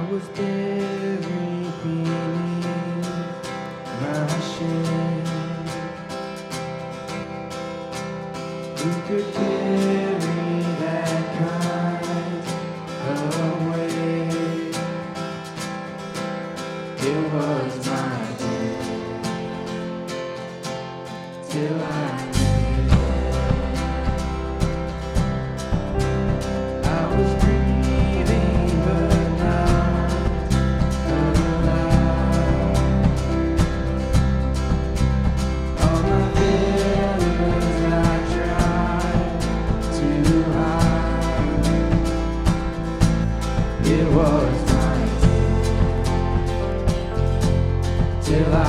was buried beneath my shame. Who could carry that kind away? It was my day till I was breathing but not alive. All my failures I tried to hide. It was my day till I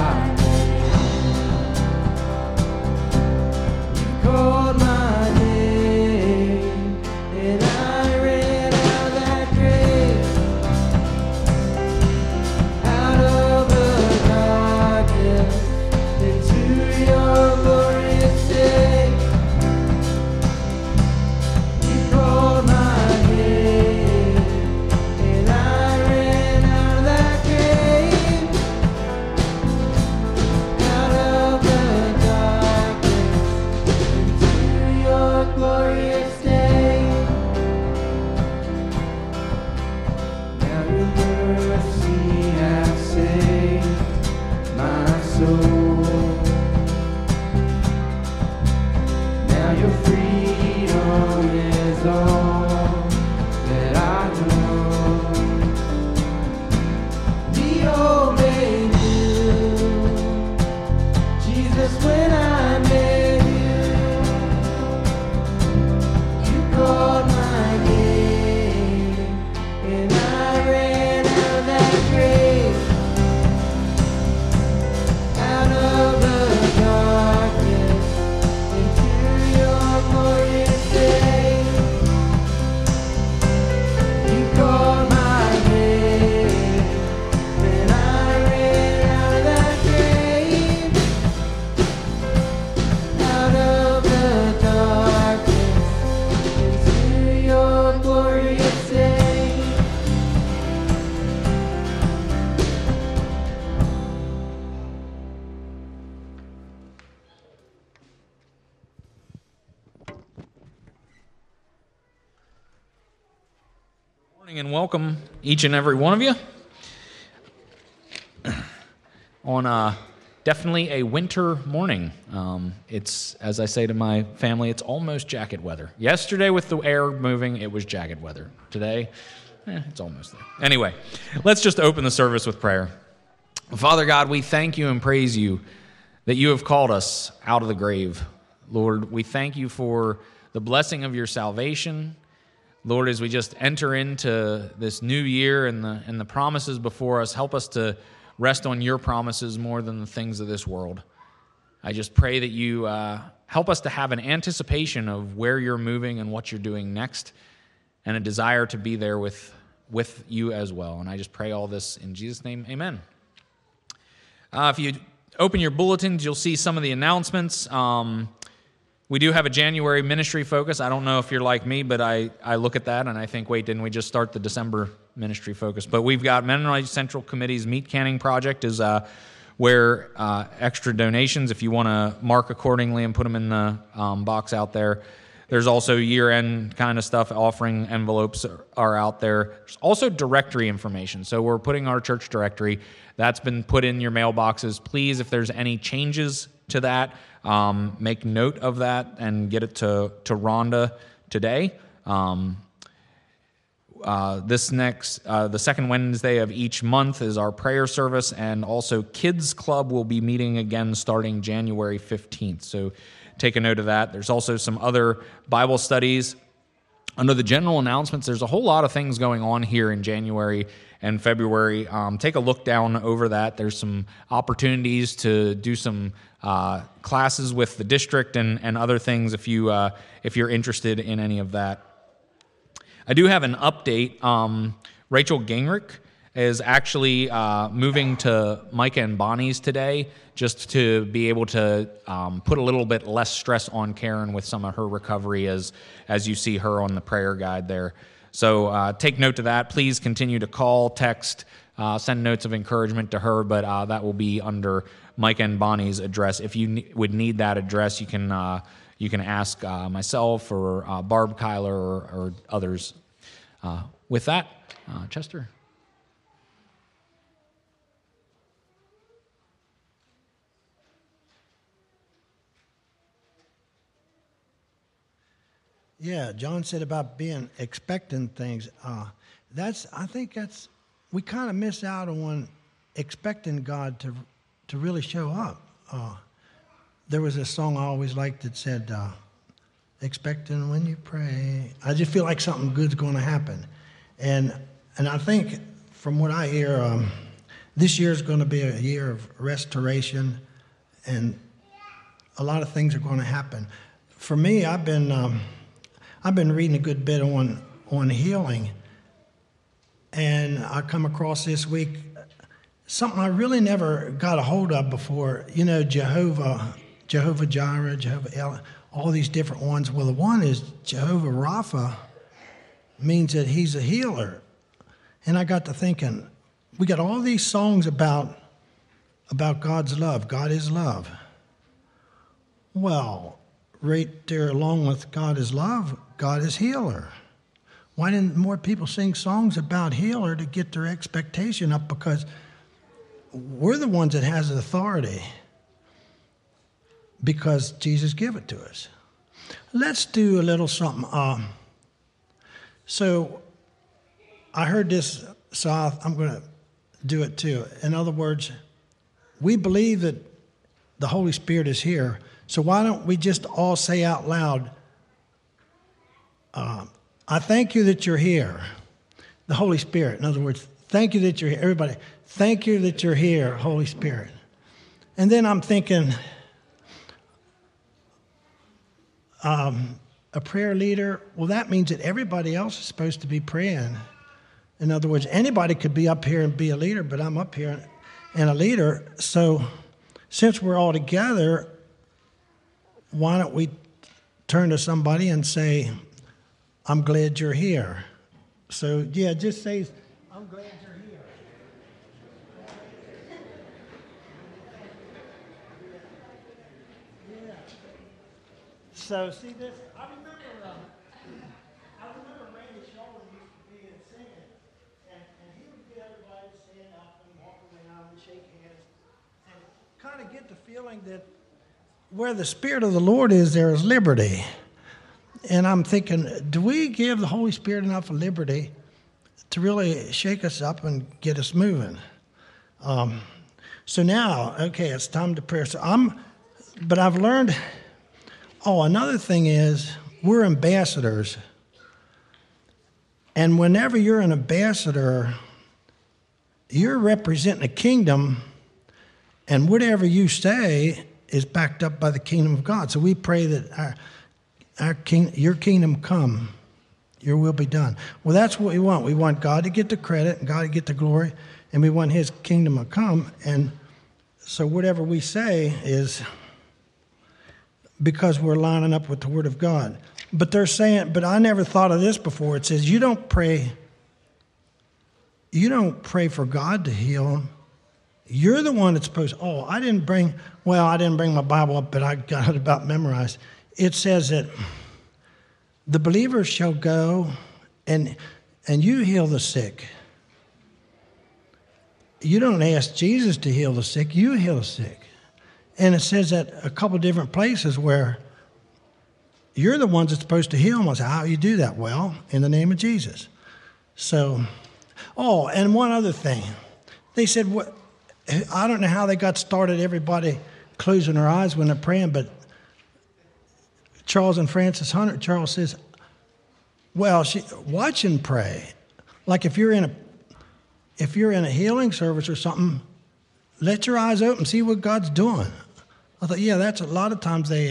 called my name, and I ran out that grave, out of the darkness, into your glorious day. You called my name, and I ran out of that grave, out of the darkness, your glorious day. Now your mercy has saved my soul. Now your freedom is all that I know. The old made new, Jesus, when I met you. You called my name, and I ran out of that grave, out of the darkness, into your glorious day. You called my name, and I ran out of that grave, out of the darkness, into your glorious day. Morning and welcome each and every one of you on definitely a winter morning. It's, as I say to my family, it's almost jacket weather. Yesterday with the air moving, it was jacket weather. Today, it's almost there. Anyway, let's just open the service with prayer. Father God, we thank you and praise you that you have called us out of the grave. Lord, we thank you for the blessing of your salvation. Lord, as we just enter into this new year and the promises before us, help us to rest on your promises more than the things of this world. I just pray that you help us to have an anticipation of where you're moving and what you're doing next, and a desire to be there with you as well. And I just pray all this in Jesus' name, amen. If you open your bulletins, you'll see some of the announcements. We do have a January ministry focus. I don't know if you're like me, but I look at that and I think, wait, didn't we just start the December ministry focus? But we've got Mennonite Central Committee's Meat Canning Project is where extra donations, if you want to mark accordingly and put them in the box out there. There's also year-end kind of stuff. Offering envelopes are out there. There's also directory information. So we're putting our church directory. That's been put in your mailboxes. Please, if there's any changes to that, make note of that and get it to Rhonda today. The second Wednesday of each month is our prayer service, and also Kids Club will be meeting again starting January 15th. So take a note of that. There's also some other Bible studies. Under the general announcements, there's a whole lot of things going on here in January and February. Take a look down over that. There's some opportunities to do some classes with the district and other things if you're interested in any of that. I do have an update. Rachel Gingrich is actually moving to Micah and Bonnie's today, just to be able to put a little bit less stress on Karen with some of her recovery, as you see her on the prayer guide there. So take note of that. Please continue to call, text, send notes of encouragement to her, but that will be under Mike and Bonnie's address. If you would need that address, you can ask myself or Barb Kyler or others. With that, Chester. Yeah, John said about being expecting things. I think we kind of miss out on expecting God to really show up. There was a song I always liked that said, "Expecting when you pray." I just feel like something good's going to happen, and I think from what I hear, this year is going to be a year of restoration, and a lot of things are going to happen. For me, I've been reading a good bit on healing, and I come across this week something I really never got a hold of before. You know, Jehovah Jireh, Jehovah El, all these different ones. Well, the one is Jehovah Rapha, means that he's a healer. And I got to thinking, we got all these songs about God's love. God is love. Well, right there along with God is love, God is healer. Why didn't more people sing songs about healer to get their expectation up? Because we're the ones that has the authority because Jesus gave it to us. Let's do a little something. So I heard this, so I'm going to do it too. In other words, we believe that the Holy Spirit is here. So why don't we just all say out loud, I thank you that you're here. The Holy Spirit. In other words, thank you that you're here. Everybody, thank you that you're here, Holy Spirit. And then I'm thinking, a prayer leader, well, that means that everybody else is supposed to be praying. In other words, anybody could be up here and be a leader, but I'm up here and a leader. So since we're all together, why don't we turn to somebody and say, I'm glad you're here. So, yeah, just say, I'm glad you're here. Yeah. So, see this? I remember Randy Sholder used to be and singing, and he would get everybody to stand up and walk around and shake hands and kind of get the feeling that where the Spirit of the Lord is, there is liberty. And I'm thinking, do we give the Holy Spirit enough liberty to really shake us up and get us moving? So now, okay, it's time to pray. But I've learned, another thing is we're ambassadors. And whenever you're an ambassador, you're representing a kingdom, and whatever you say is backed up by the kingdom of God. So we pray that your kingdom come, your will be done. Well, that's what we want. We want God to get the credit and God to get the glory, and we want his kingdom to come. And so whatever we say is because we're lining up with the word of God. But they're saying, but I never thought of this before. It says you don't pray for God to heal. You're the one that's supposed, I didn't bring my Bible up, but I got it about memorized. It says that the believers shall go and you heal the sick. You don't ask Jesus to heal the sick, you heal the sick. And it says that a couple different places where you're the ones that's supposed to heal them. I say, how do you do that? Well, in the name of Jesus. So, and one other thing. They said, I don't know how they got started, everybody closing their eyes when they're praying, but Charles and Frances Hunter, Charles says, watch and pray. Like if you're in a healing service or something, let your eyes open, see what God's doing. I thought, that's a lot of times they,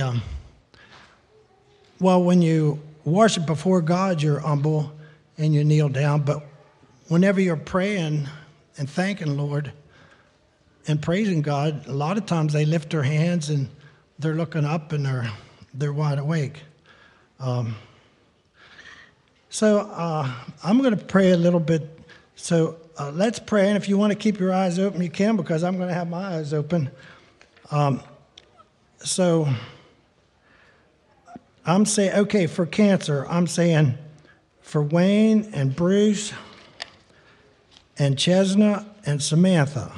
when you worship before God, you're humble and you kneel down. But whenever you're praying and thanking Lord and praising God, a lot of times they lift their hands and they're looking up and they're wide awake. So I'm going to pray a little bit. So let's pray. And if you want to keep your eyes open, you can, because I'm going to have my eyes open. So I'm saying, okay, for cancer, I'm saying for Wayne and Bruce and Chesna and Samantha.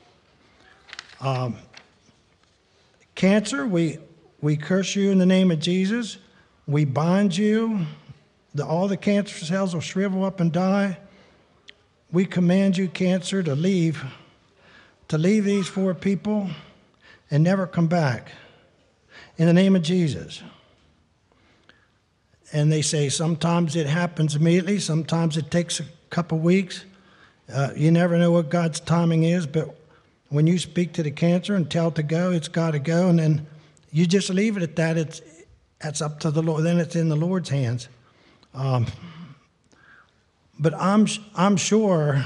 Cancer, we curse you in the name of Jesus. We bind you. All the cancer cells will shrivel up and die. We command you, cancer, to leave these 4 people and never come back. In the name of Jesus. And they say sometimes it happens immediately, sometimes it takes a couple weeks. You never know what God's timing is, but when you speak to the cancer and tell it to go, it's got to go, and then you just leave it at that. That's up to the Lord. Then it's in the Lord's hands. But I'm sure,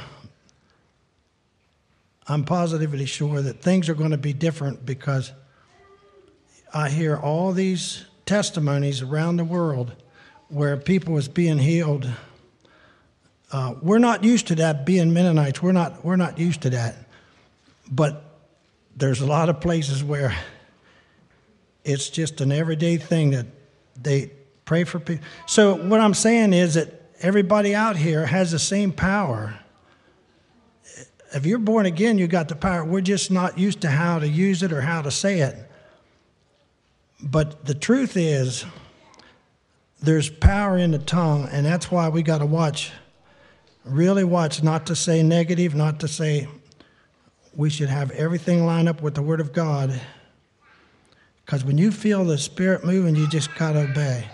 I'm positively sure that things are going to be different, because I hear all these testimonies around the world where people is being healed. We're not used to that, being Mennonites. We're not used to that. But there's a lot of places where it's just an everyday thing that they pray for people. So what I'm saying is that everybody out here has the same power. If you're born again, you got the power. We're just not used to how to use it or how to say it. But the truth is, there's power in the tongue, and that's why we got to really watch, not to say negative, not to say. We should have everything line up with the Word of God, because when you feel the Spirit moving, you just got to obey.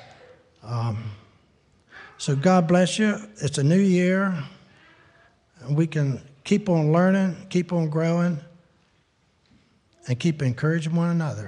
So God bless you. It's a new year, and we can keep on learning, keep on growing, and keep encouraging one another.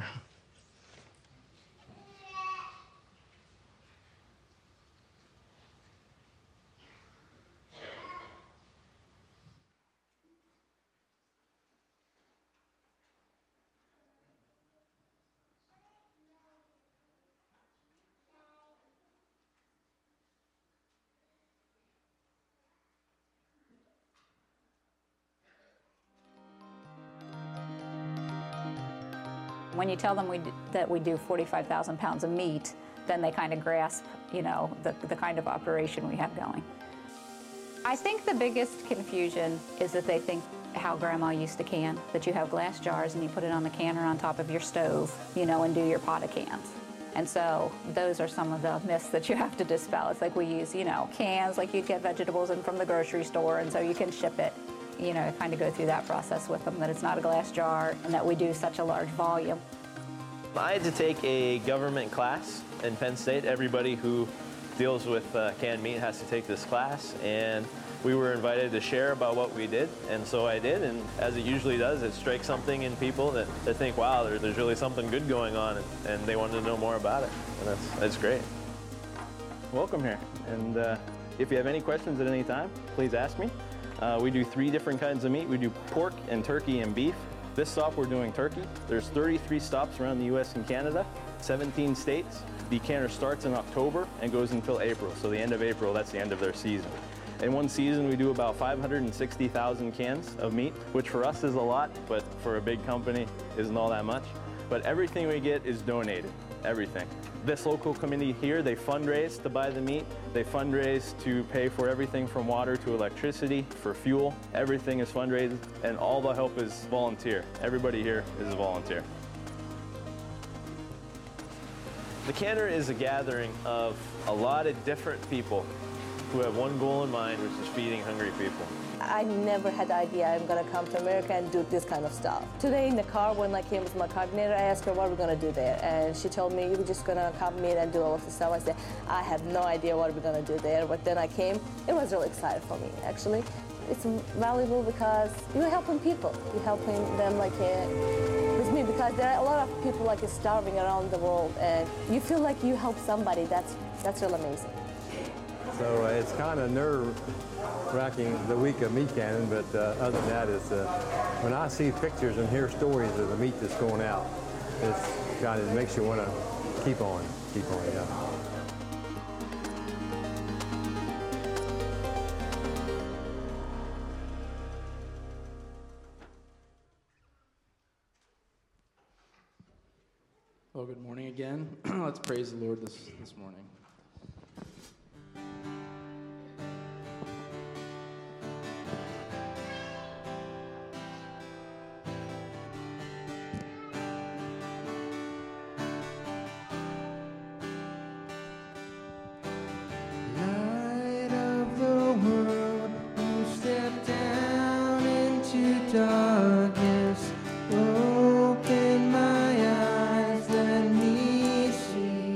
When you tell them that we do 45,000 pounds of meat, then they kind of grasp, the kind of operation we have going. I think the biggest confusion is that they think how Grandma used to can, that you have glass jars and you put it on the canner on top of your stove, and do your pot of cans. And so those are some of the myths that you have to dispel. It's like we use, cans like you'd get vegetables in from the grocery store, and so you can ship it. Kind of go through that process with them, that it's not a glass jar and that we do such a large volume. I had to take a government class in Penn State. Everybody who deals with canned meat has to take this class, and we were invited to share about what we did, and so I did, and as it usually does, it strikes something in people that they think, wow, there's really something good going on, and they wanted to know more about it, and that's great. Welcome here, and if you have any questions at any time, please ask me. We do 3 different kinds of meat. We do pork and turkey and beef. This stop we're doing turkey. There's 33 stops around the US and Canada, 17 states. The canner starts in October and goes until April. So the end of April, that's the end of their season. In one season, we do about 560,000 cans of meat, which for us is a lot, but for a big company isn't all that much. But everything we get is donated, everything. This local community here, they fundraise to buy the meat. They fundraise to pay for everything from water to electricity, for fuel. Everything is fundraised, and all the help is volunteer. Everybody here is a volunteer. The canner is a gathering of a lot of different people who have one goal in mind, which is feeding hungry people. I never had the idea I'm going to come to America and do this kind of stuff. Today in the car, when I came with my coordinator, I asked her what we're going to do there. And she told me, we're just going to come meet and do all of the stuff. I said, I have no idea what we're going to do there. But then I came. It was really exciting for me, actually. It's valuable because you're helping people. You're helping them with me, because there are a lot of people starving around the world. And you feel like you help somebody. That's really amazing. So it's kind of nerve-wracking the week of meat canning, but other than that, it's when I see pictures and hear stories of the meat that's going out, it makes you want to keep on, yeah. Well, good morning again. Let's praise the Lord this morning. Light of the world, you step down into darkness. Open my eyes, let me see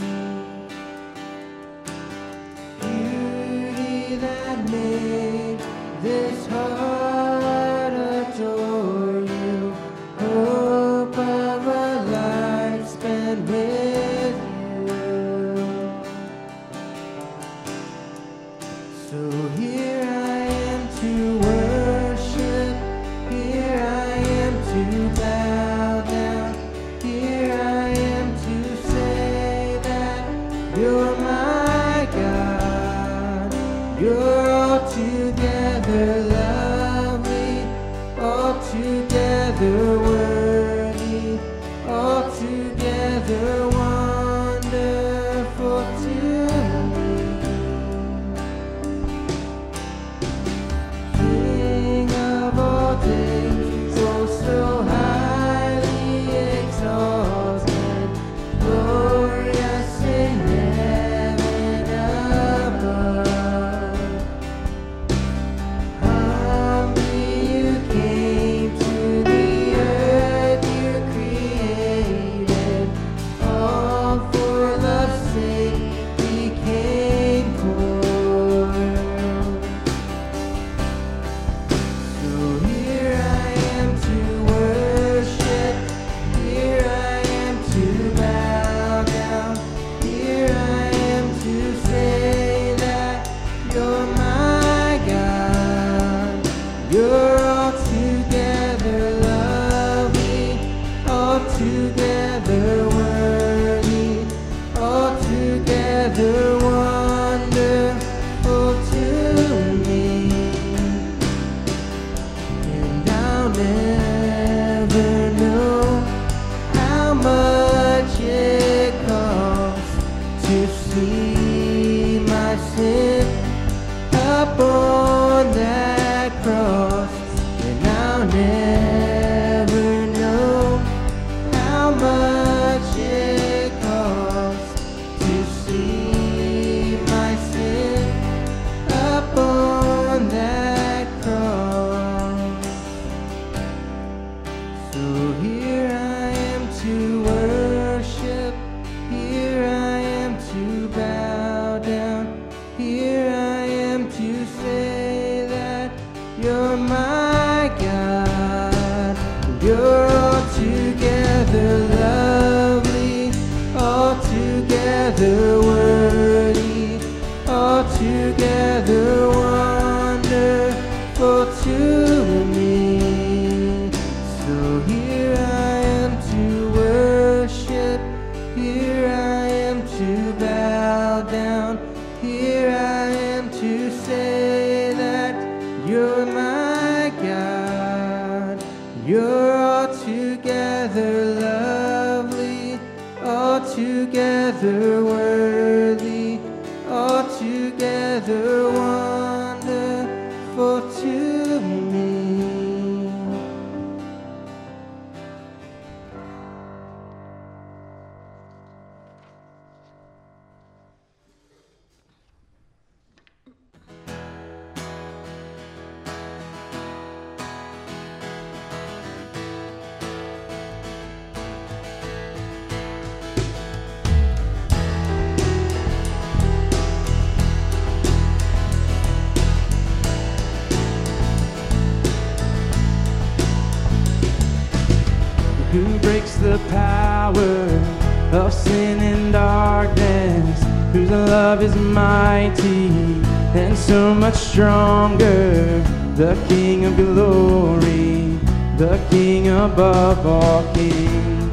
beauty that made this heart adore you. Hope of a life spent with you. So here I am to worship, here I am to bow down, here I am to say that you're my God. You're altogether lovely, altogether worthy, altogether wonderful to me. King of all days, oh so highly exalted, glorious in heaven above. Humbly you came to the earth you created, all for love's sake became poor. So here I am to worship, here I am to bow down, here I am to say that you're my God. You're altogether lovely, altogether worthy, altogether wonderful to me. And I'll never know how much it costs to see my sin up on that cross. And I'll never know how much it costs to see my sin up on that cross. So here I am to worship, here I am to bow down, here I am to say that you're my God. You're altogether lovely, altogether worthy, altogether wonderful to me. So here I am to worship, here I am to bow down, here I am to say that you're my God. You're altogether lovely, altogether worthy, altogether wonderful to me. Who breaks the power of sin and darkness, whose love is mighty and so much stronger, the King of glory, the King above all kings.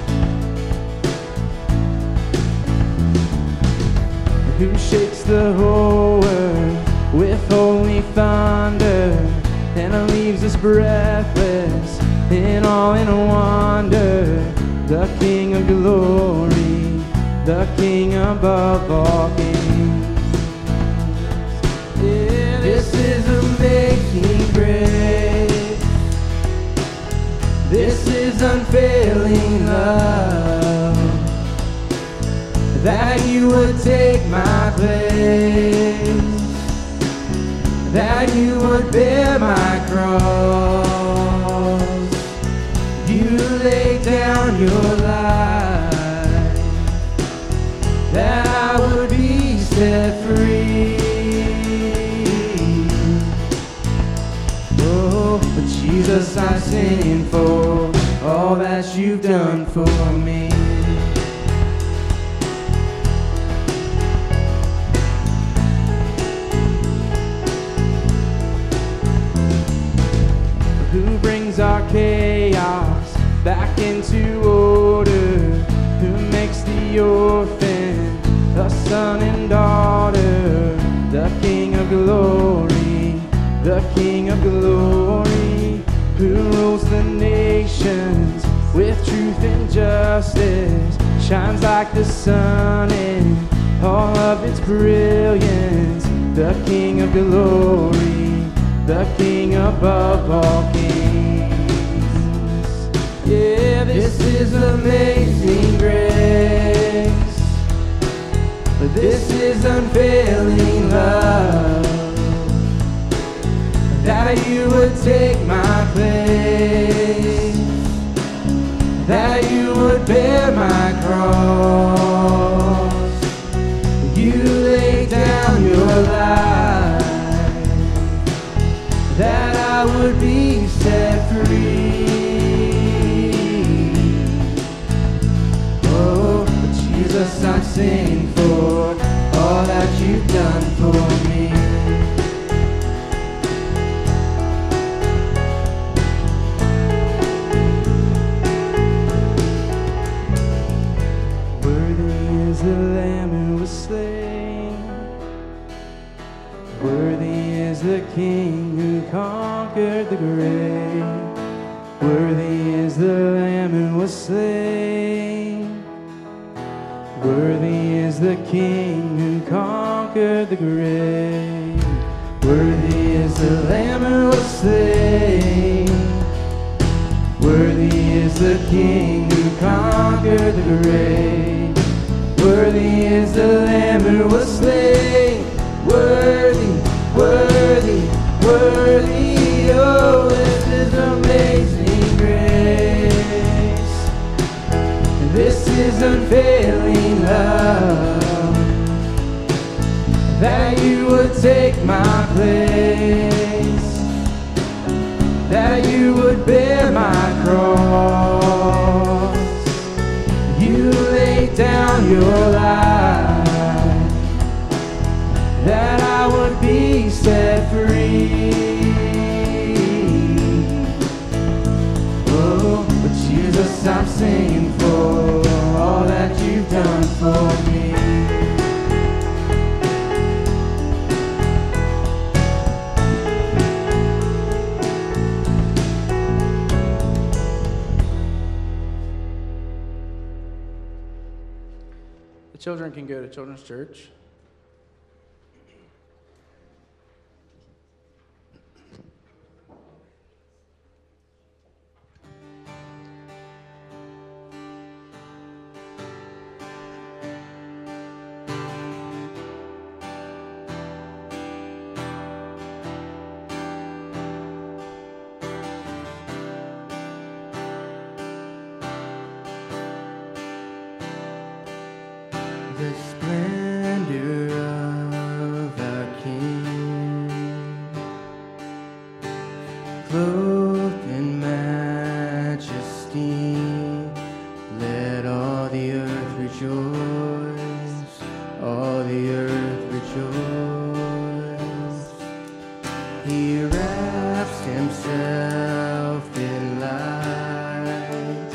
Who shakes the whole earth with holy thunder and leaves us breathless in awe and wonder, the King of glory, the King above all kings. Yeah, this is amazing grace. This is unfailing love, that you would take my place, that you would bear my cross. You laid down your life, that I would be set free. Oh, but Jesus, I sing for all that you've done for me. Who brings our chaos back into order? Who makes the orphan a son and daughter? The King of glory, the King of glory, who rules the nations with truth and justice, shines like the sun in all of its brilliance. The King of glory, the King above all kings. Yeah, this is amazing grace. This is unfailing love, that you would take my place, that you would bear my cross. You laid down your life, that I would be set free. Oh, but Jesus, I sing for all that you've done for me. Worthy is the Lamb who was slain, worthy is the King who conquered the grave. Worthy is the Lamb who was slain, worthy is the King who conquered the grave. Worthy is the Lamb who was slain, worthy is the King who conquered the grave. Worthy is the Lamb who was slain, worthy, worthy, worthy. Oh, this is amazing grace. And this is unfailing love, that you would take my place, that you would bear my cross. You laid down your life, that I would be set free. Oh, but Jesus, I'm singing for all that you've done for me. The children can go to Children's Church. The splendor of our King, clothed in majesty, let all the earth rejoice, all the earth rejoice. He wraps himself in light,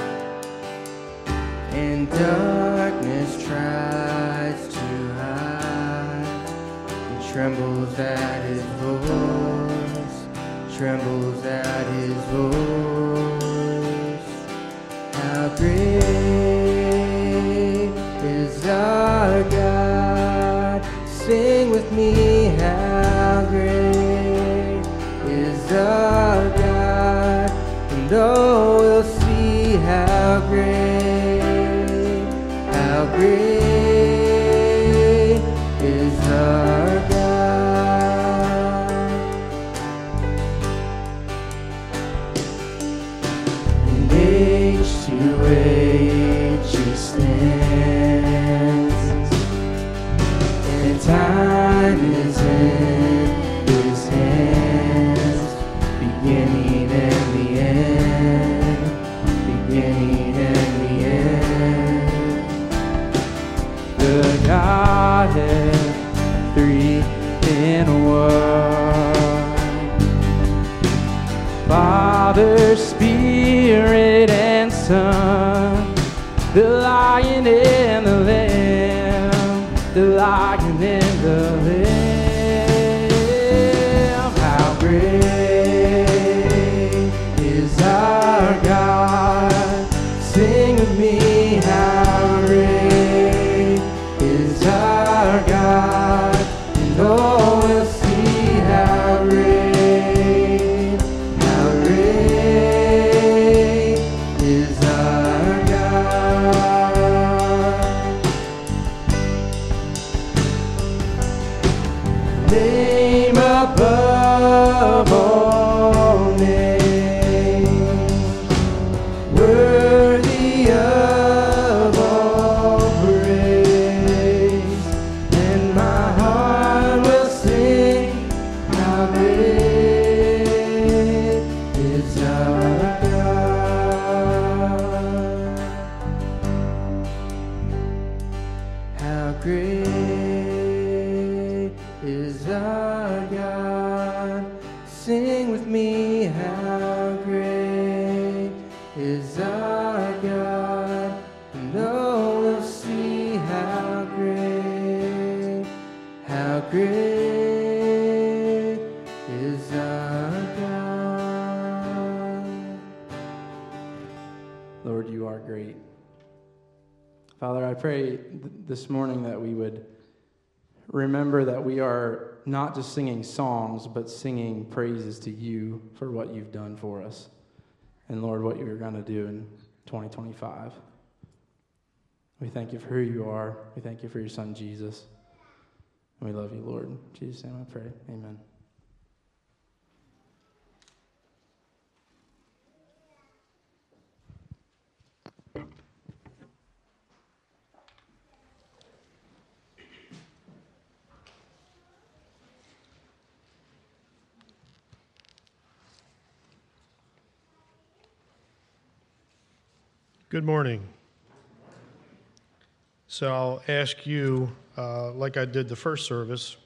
and darkness tries to hide. He trembles at his voice, trembles at his voice. How great is our God. Sing with me, how great is our God. And oh, we'll see how great is our God. And age to age he stands, and time is in his hands, beginning and the end, beginning and the end. The Godhead, three in one, Father, Spirit, and Son, the Lion and the Lamb, the Lion and the Lamb. How great is our God. Sing with me, how great is our God. And oh, we'll see how great is our God. Name above all names, worthy of all praise, and my heart will sing how great is our God. How great is our God. Sing with me, how great is our God. And oh, we'll see how great is our God. Lord, you are great. Father, I pray this morning that we would remember that we are not just singing songs, but singing praises to you for what you've done for us. And Lord, what you're going to do in 2025. We thank you for who you are. We thank you for your son, Jesus. And we love you, Lord. In Jesus' name I pray. Amen. Good morning. So I'll ask you, like I did the first service,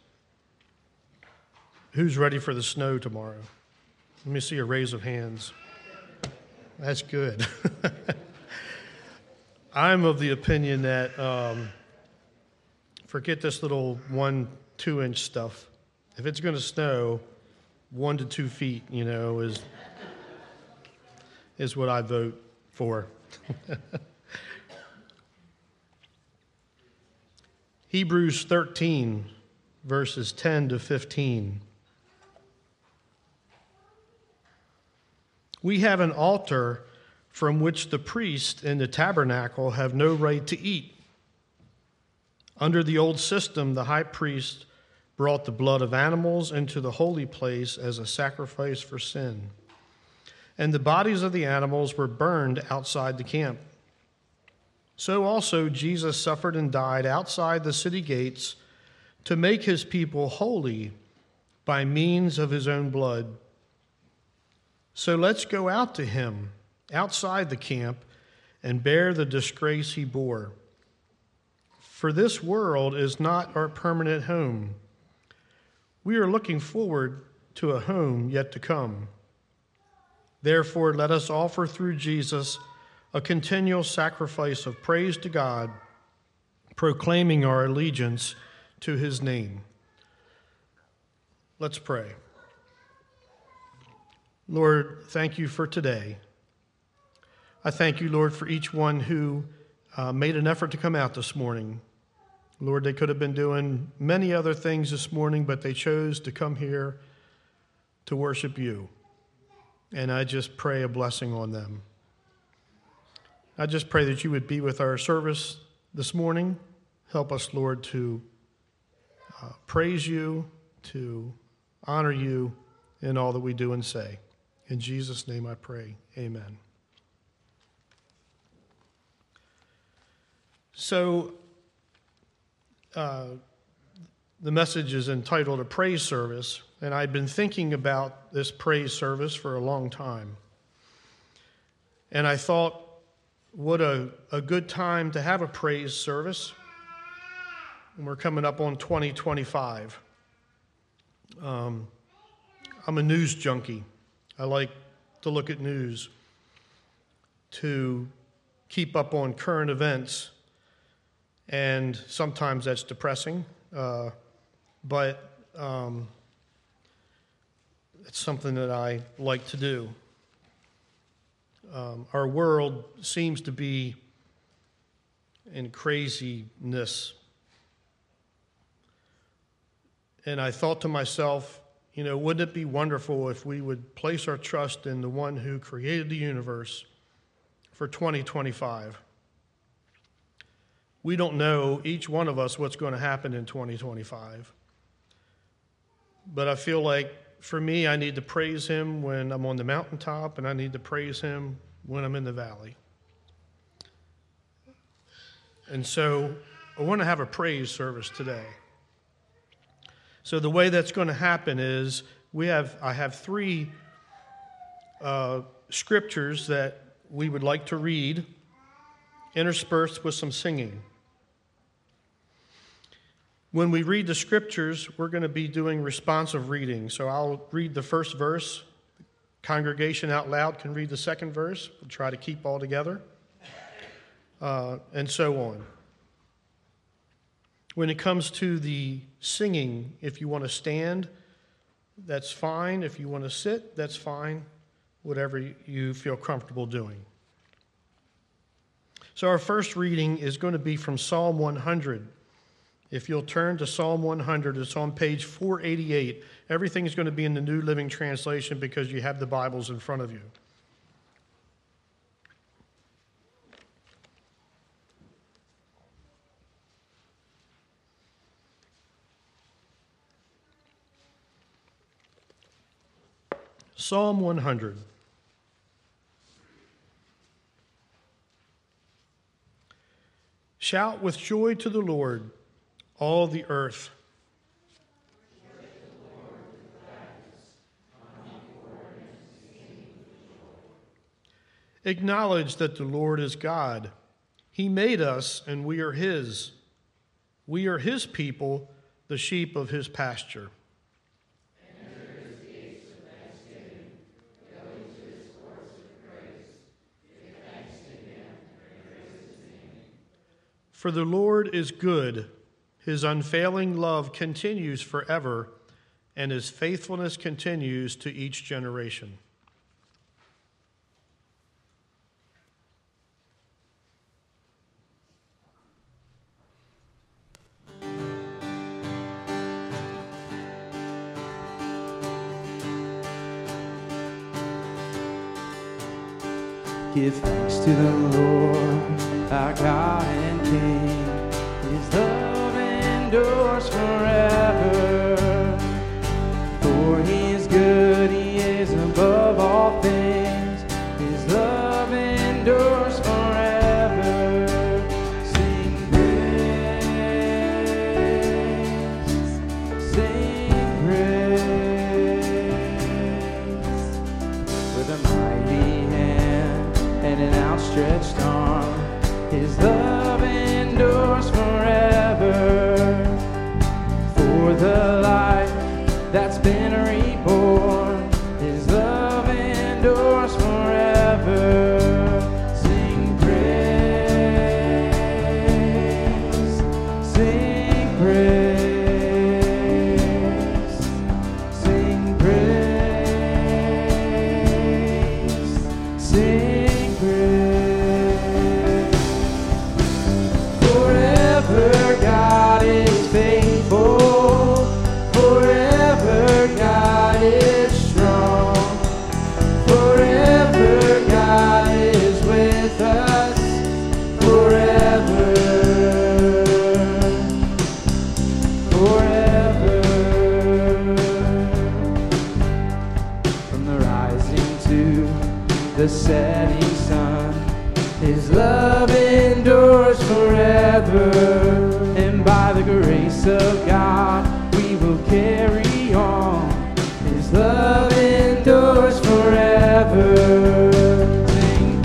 who's ready for the snow tomorrow? Let me see a raise of hands. That's good. I'm of the opinion that forget this little 1-2 inch stuff. If it's going to snow, 1 to 2 feet, is what I vote for. Hebrews 13, verses 10 to 15. We have an altar from which the priest in the tabernacle have no right to eat. Under the old system, the high priest brought the blood of animals into the holy place as a sacrifice for sin, and the bodies of the animals were burned outside the camp. So also Jesus suffered and died outside the city gates to make his people holy by means of his own blood. So let's go out to him outside the camp and bear the disgrace he bore. For this world is not our permanent home. We are looking forward to a home yet to come. Therefore, let us offer through Jesus a continual sacrifice of praise to God, proclaiming our allegiance to his name. Let's pray. Lord, thank you for today. I thank you, Lord, for each one who made an effort to come out this morning. Lord, they could have been doing many other things this morning, but they chose to come here to worship you. And I just pray a blessing on them. I just pray that you would be with our service this morning. Help us, Lord, to praise you, to honor you in all that we do and say. In Jesus' name I pray, amen. So, the message is entitled A Praise Service, and I've been thinking about this praise service for a long time. And I thought, what a good time to have a praise service. And we're coming up on 2025. I'm a news junkie. I like to look at news, to keep up on current events. And sometimes that's depressing, but it's something that I like to do. Our world seems to be in craziness. And I thought to myself, wouldn't it be wonderful if we would place our trust in the one who created the universe for 2025? We don't know, each one of us, what's going to happen in 2025. But I feel like, for me, I need to praise him when I'm on the mountaintop, and I need to praise him when I'm in the valley. And so I want to have a praise service today. So the way that's going to happen is I have three scriptures that we would like to read, interspersed with some singing. When we read the scriptures, we're going to be doing responsive reading. So I'll read the first verse. Congregation out loud can read the second verse. We'll try to keep all together, and so on. When it comes to the singing, if you want to stand, that's fine. If you want to sit, that's fine. Whatever you feel comfortable doing. So our first reading is going to be from Psalm 100. If you'll turn to Psalm 100, it's on page 488. Everything is going to be in the New Living Translation because you have the Bibles in front of you. Psalm 100. Shout with joy to the Lord, all the earth. Acknowledge that the Lord is God. He made us, and we are his. We are his people, the sheep of his pasture. For the Lord is good. His unfailing love continues forever, and his faithfulness continues to each generation. Give thanks to the Lord, our God and King. His love endures forever. For he is good, he is above all things. His love endures forever. Sing praise, sing praise. With a mighty hand and an outstretched arm, his love endures forever. For the life that's been reborn, his love endures forever. Sing praise, sing praise, sing praise, sing praise. the setting sun. His love endures forever, and by the grace of God we will carry on. His love endures forever. Sing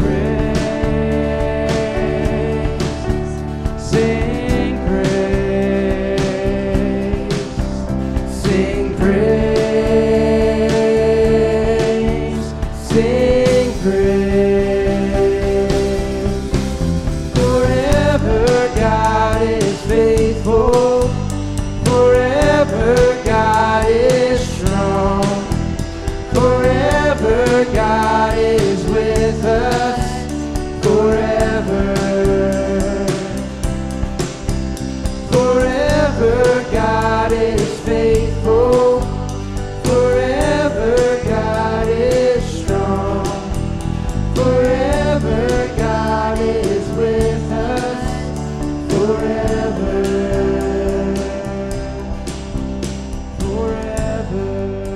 praise, sing praise, sing praise, sing praise. Forever God is faithful, forever God is strong, forever God is with us, forever. Forever God is faithful, forever God is strong, forever God is with us, forever. Forever.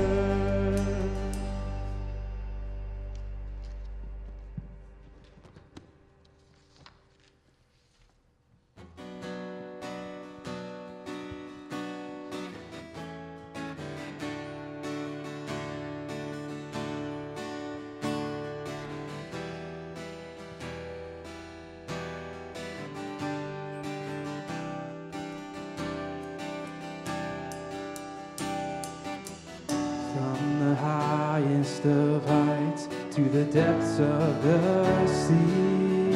From the highest of heights to the depths of the sea,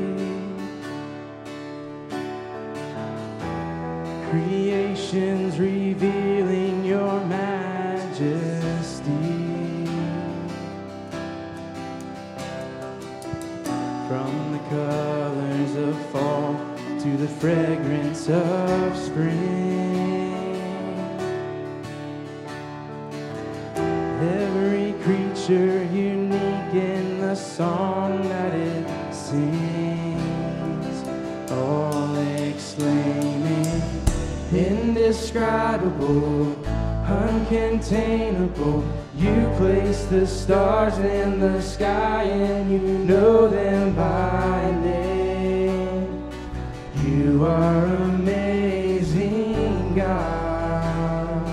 creation's revealing your majesty. From the colors of fall to the fragrance of spring, every creature unique in the song that it sings, all exclaiming, indescribable, uncontainable. You place the stars in the sky and you know them by name. You are amazing, God.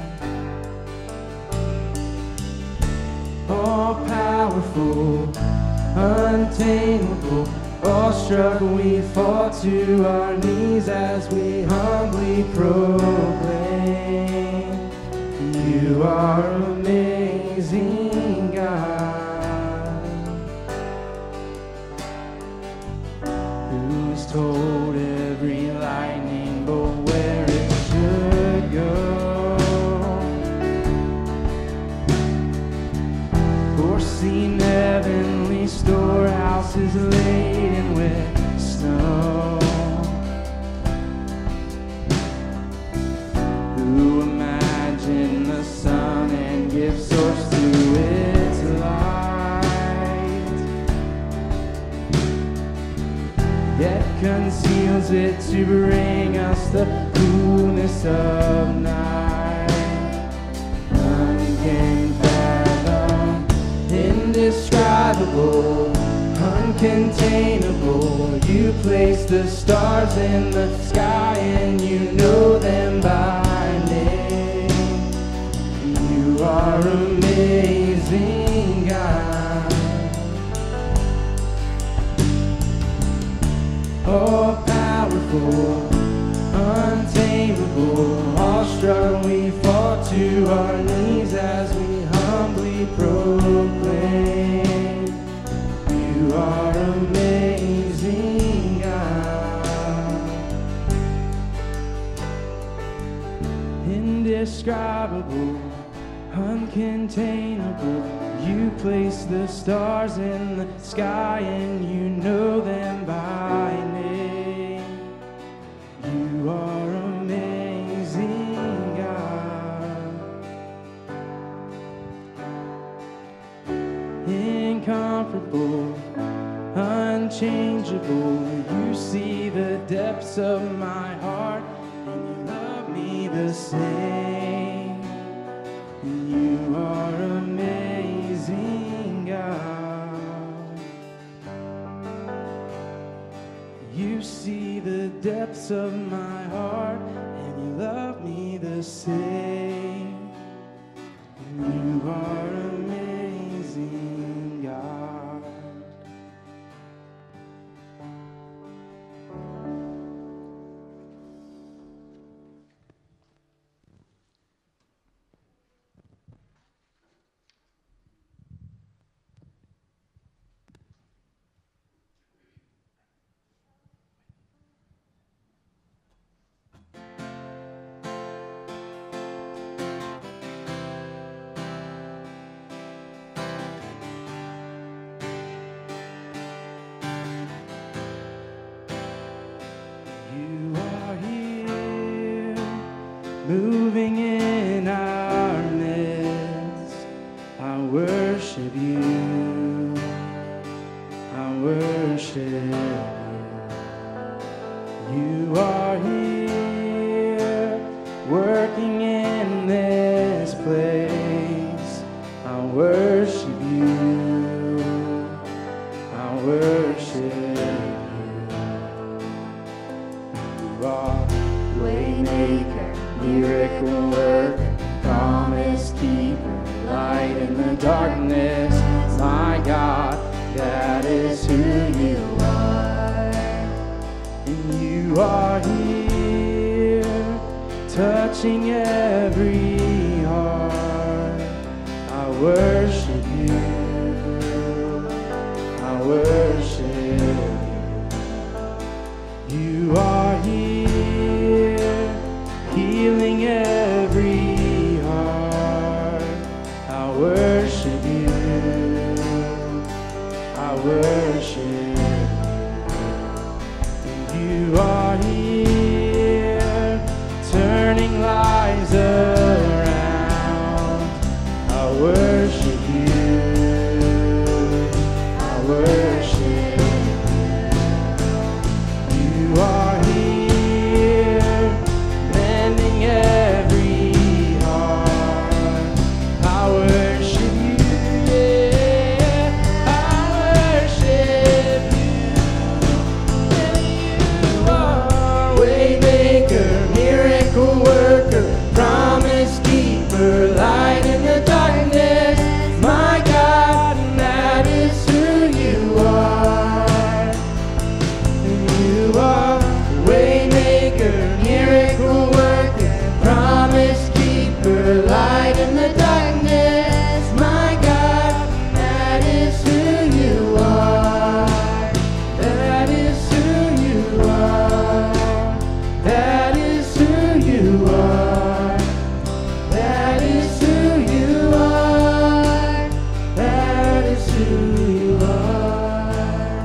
All powerful, untamable, awestruck we fall to our knees as we humbly proclaim. You are amazing, God. Who's told every lightning bolt where it should go? Seen heavenly storehouses laden with snow. Who imagined the sun and gives source to its light, yet conceals it to bring us the coolness of night. None can fathom, indescribable, uncontainable. You place the stars in the sky and you know them by name. You are amazing, God. All powerful, untamable, awestruck we fall to our knees as we humbly proclaim. You are amazing, God. Indescribable, uncontainable. You place the stars in the sky and you know them by name. You are amazing, God. Incomparable, unchangeable. You see the depths of my heart and you love me the same. You are amazing, God. depths of my heart, and you love me the same. You are amazing, God. You are here, moving in our midst. I worship you. I worship you. You are here, working in this place. I worship you. I worship you. You are waymaker, miracle worker, promise keeper, light in the darkness. My God, that is who you are. And you are here, touching every heart. I worship you. I worship you. You are here, healing every heart. I worship you. I worship you. You are here, turning lives around. I worship you. I worship you. You are here, mending every heart. I worship you, yeah. I worship you. And you are waymaker, miracle worker, promise keeper, light in the darkness. My God, and that is who you are. You are waymaker, miracle worker, promise keeper, light in the darkness. My God, that is who you are. That is who you are. That is who you are. That is who you are. That is who you are.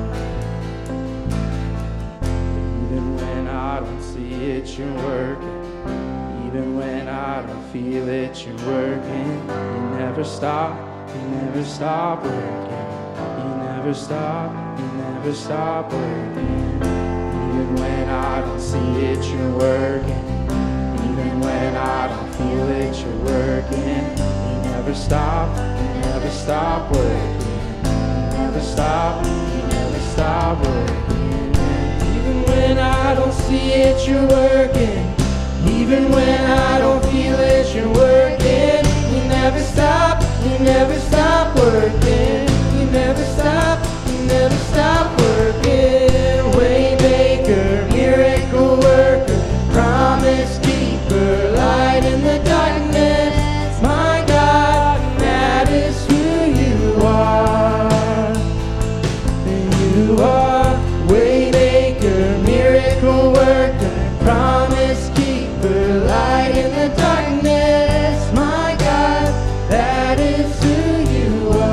Even when I don't see it, you're working. Even when I don't feel it, you're working. You never stop. You never stop working. You never stop. You never stop working. Even when I don't see it, you're working. Even when I don't feel it, you're working. You never stop. You never stop working. You never stop. You never stop working. Even when I don't see it, you're working. Even when I don't feel it, you're working. You never stop. You never stop working. You never stop. You never stop working. Waymaker, miracle worker, promise keeper, light in the darkness. My God, that is who you are. You are waymaker, miracle worker, promise keeper, light in the darkness. My God, that is who you are.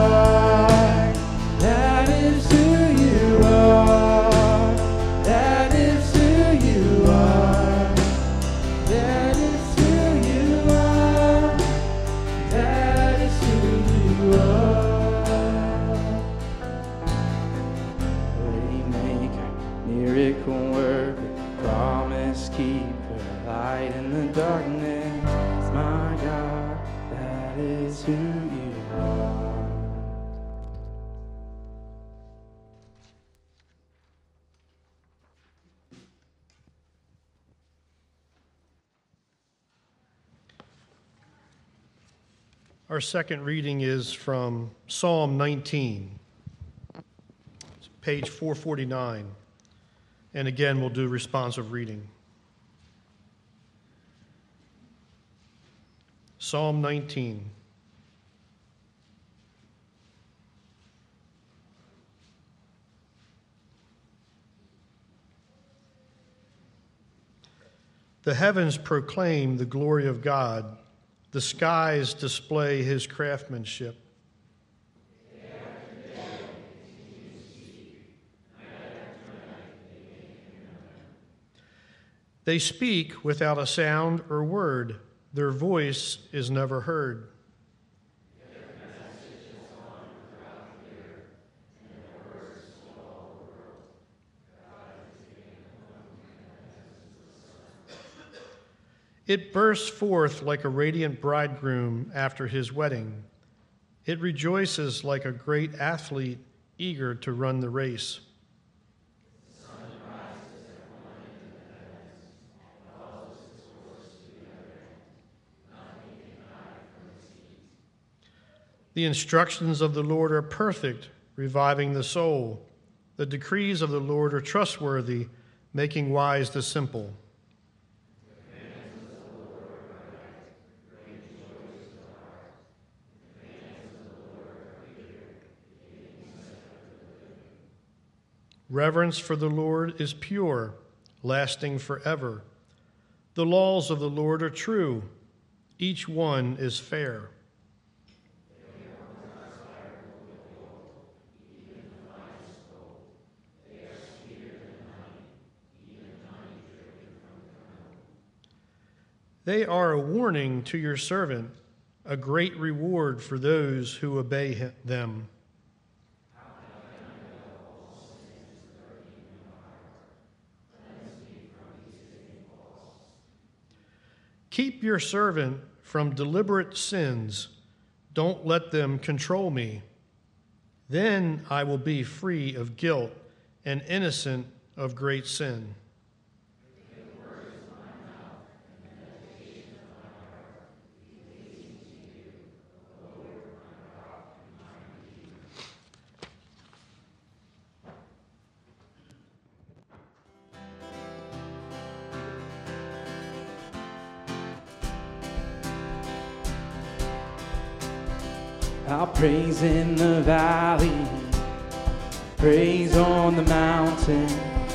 Our second reading is from Psalm 19, it's page 449. And again, we'll do responsive reading. Psalm 19. The heavens proclaim the glory of God. The skies display his craftsmanship. They speak without a sound or word. Their voice is never heard. It bursts forth like a radiant bridegroom after his wedding. It rejoices like a great athlete eager to run the race. The instructions of the Lord are perfect, reviving the soul. The decrees of the Lord are trustworthy, making wise the simple. Reverence for the Lord is pure, lasting forever. The laws of the Lord are true. Each one is fair. They are a warning to your servant, a great reward for those who obey them. Keep your servant from deliberate sins. Don't let them control me. Then I will be free of guilt and innocent of great sin. I'll praise in the valley, praise on the mountain.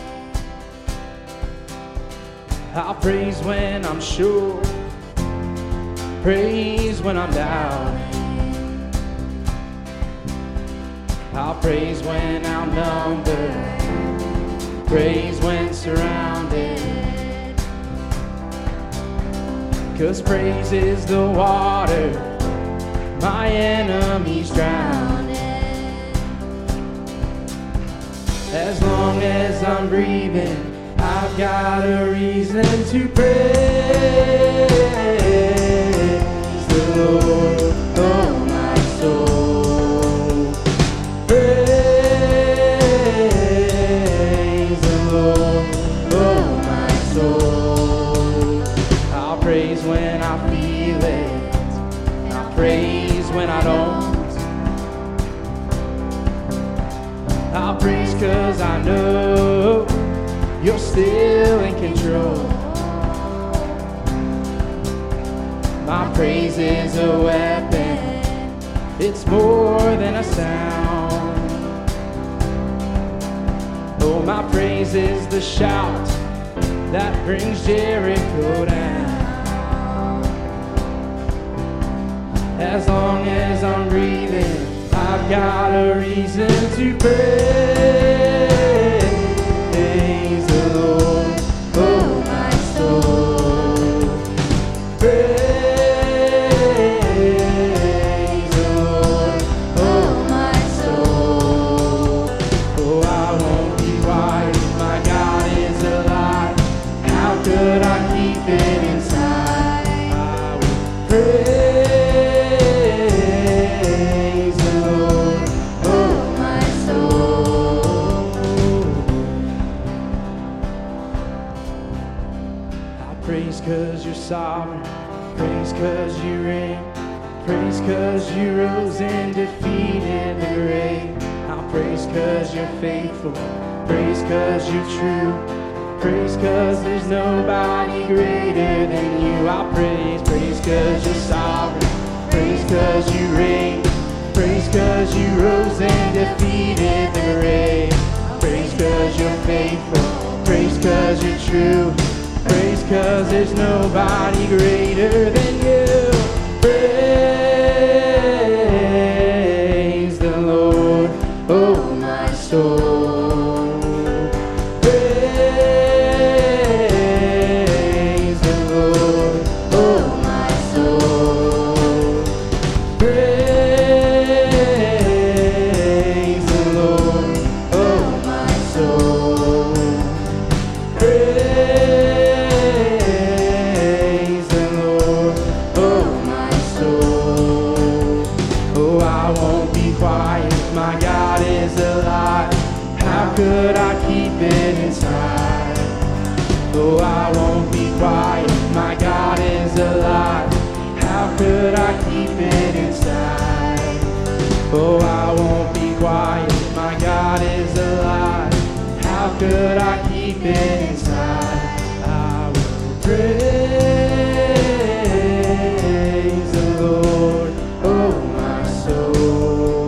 I'll praise when I'm sure, praise when I'm down. I'll praise when outnumbered, praise when surrounded. 'Cause praise is the water my enemies drown. As long as I'm breathing, I've got a reason to praise the Lord, oh my soul. Praise the Lord, oh my soul. I'll praise when I feel it, I'll praise when I don't. I'll praise 'cause I know you're still in control. My praise is a weapon, it's more than a sound. Oh, my praise is the shout that brings Jericho down. As long as I'm breathing, I've got a reason to praise the Lord, oh my soul. Praise the Lord, oh my soul. Oh, I won't be quiet, my God is alive. How could I keep it inside? I will praise. Praise 'cause you're sovereign, praise 'cause you reign, Praise 'cause you rose and defeated the grave. I'll praise 'cause you're faithful. Praise 'cause you're true. Praise 'cause there's nobody greater than you. I'll praise 'cause you're sovereign. Praise 'cause you reign. Praise 'cause you rose and defeated the grave. Praise 'cause you're faithful. Praise 'cause you're true. Praise 'cause there's nobody greater than you. Praise the Lord, oh my soul. Praise the Lord, oh my soul. Praise the Lord, oh my soul. Praise the Lord, oh my soul. Oh, I won't be quiet, my God is alive. How could I keep it inside? Oh, I won't be quiet, my God is alive. How could I keep it inside? Oh, I won't be quiet, my God is alive. How could I keep it inside? I will praise the Lord, oh my soul.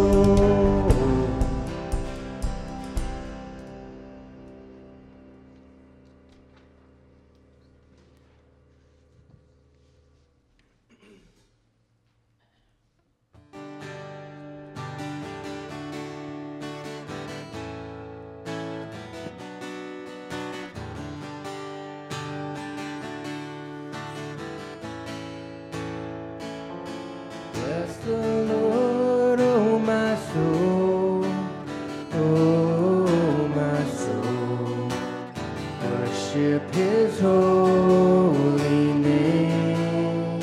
Bless the Lord, oh my soul, oh my soul. Worship His holy name.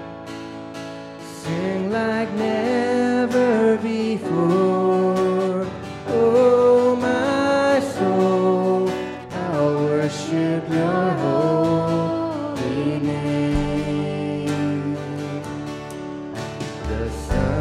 Sing like never before, oh my soul. I'll worship Your holy name. The sun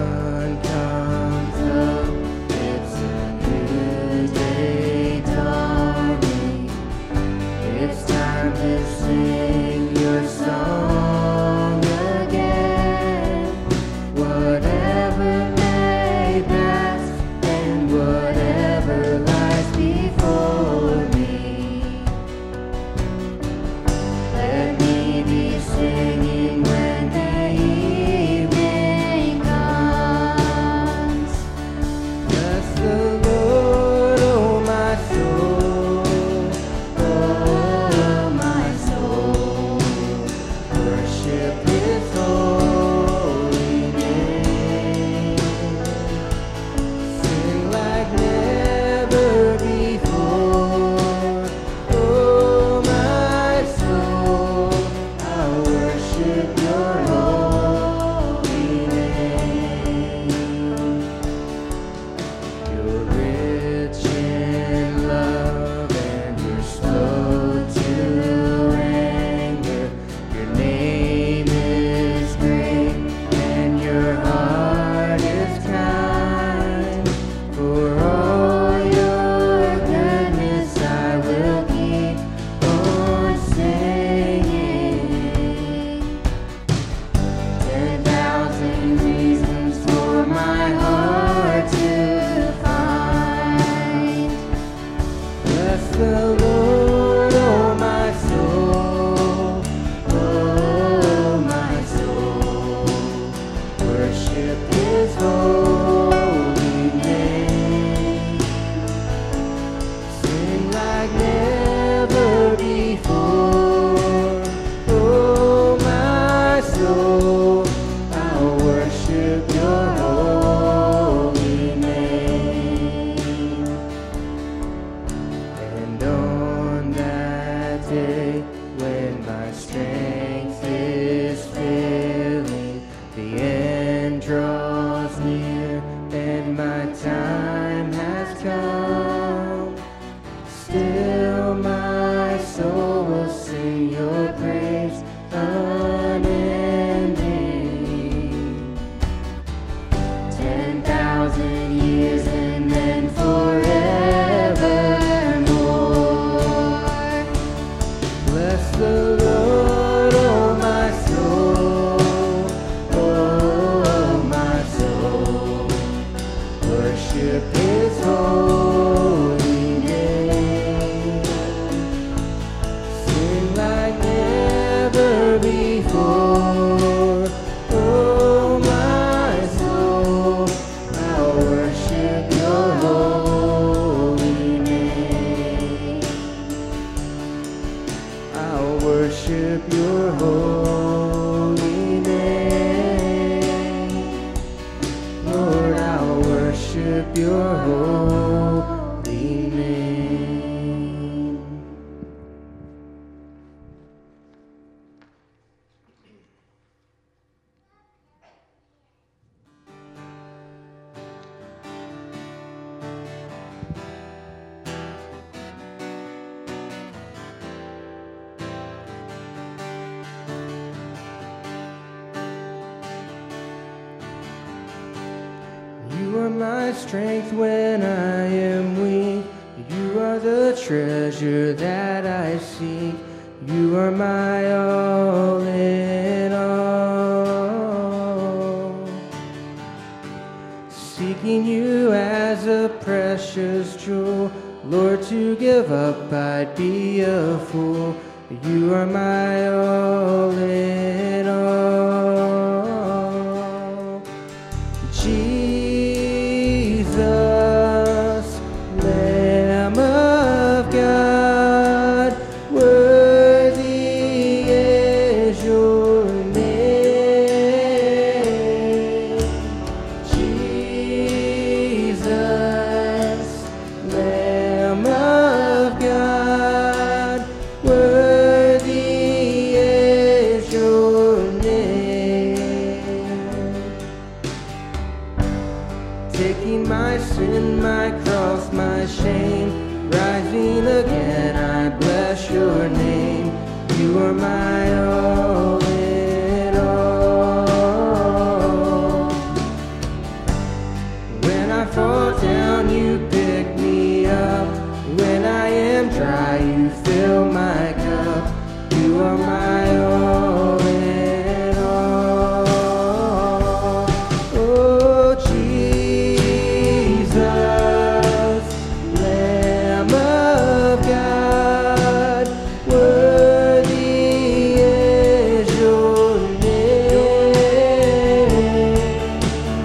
1,000 years and then forevermore. Bless the Lord, oh my soul, oh my soul. Worship His holy name. Sing like never before. Oh my soul, I'll worship your holy name. I'll worship your holy name. Lord, I'll worship your holy name. You are my strength when I am weak. You are the treasure that I seek. You are my all in all. Seeking you as a precious jewel. Lord, to give up I'd be a fool. You are my all in all. Jesus, Lamb of God, worthy is your name. Jesus, Lamb of God, worthy is your name. Taking my sin, my cross, my shame, rising again, I bless your name. You are my all in all. When I fall down, you pick me up. When I am dry, you fill my cup. You are my all in all. Oh, Jesus, Lamb of God, worthy is your name.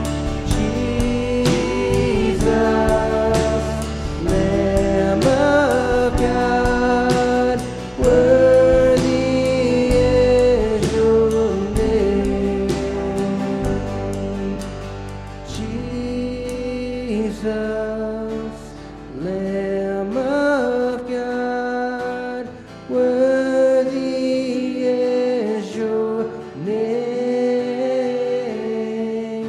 Jesus, Lamb of God, worthy is your name. Jesus, Lamb of God, worthy is your name.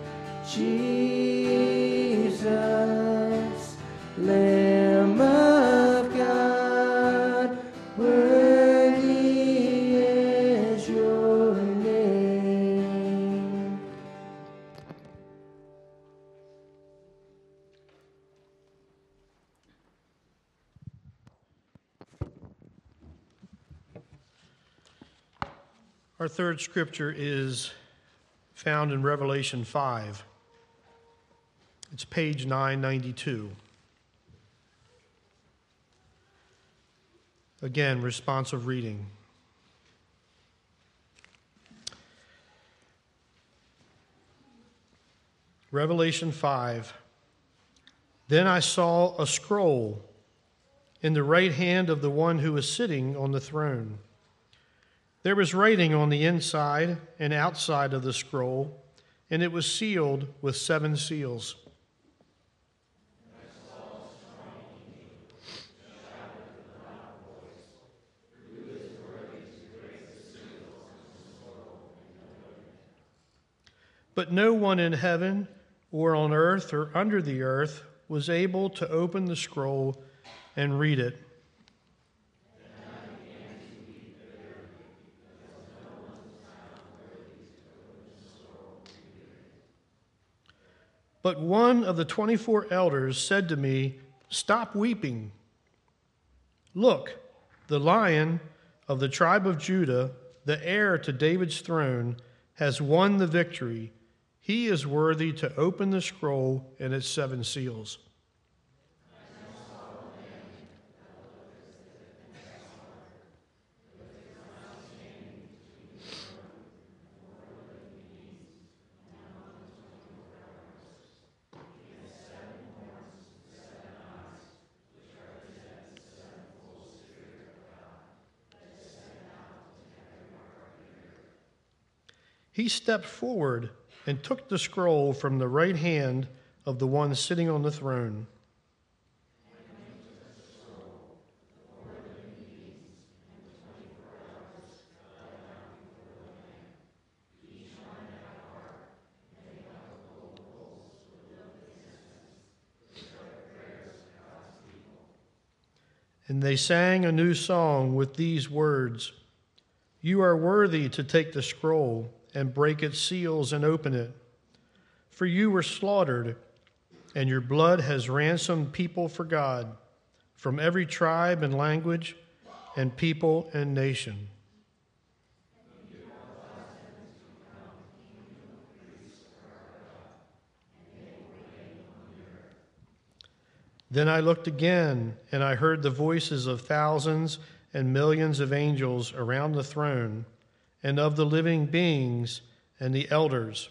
Jesus, Lamb of God, worthy is your name. Our third scripture is found in Revelation 5. It's page 992. Again, responsive reading. Revelation 5. Then I saw a scroll in the right hand of the one who was sitting on the throne. There was writing on the inside and outside of the scroll, and it was sealed with 7 seals. But no one in heaven or on earth or under the earth was able to open the scroll and read it. But one of the 24 elders said to me, "Stop weeping. Look, the Lion of the tribe of Judah, the heir to David's throne, has won the victory. He is worthy to open the scroll and its 7 seals." He stepped forward and took the scroll from the right hand of the one sitting on the throne. And they sang a new song with these words, "You are worthy to take the scroll and break its seals and open it. For you were slaughtered, and your blood has ransomed people for God from every tribe and language and people and nation." Then I looked again, and I heard the voices of thousands and millions of angels around the throne, and of the living beings and the elders.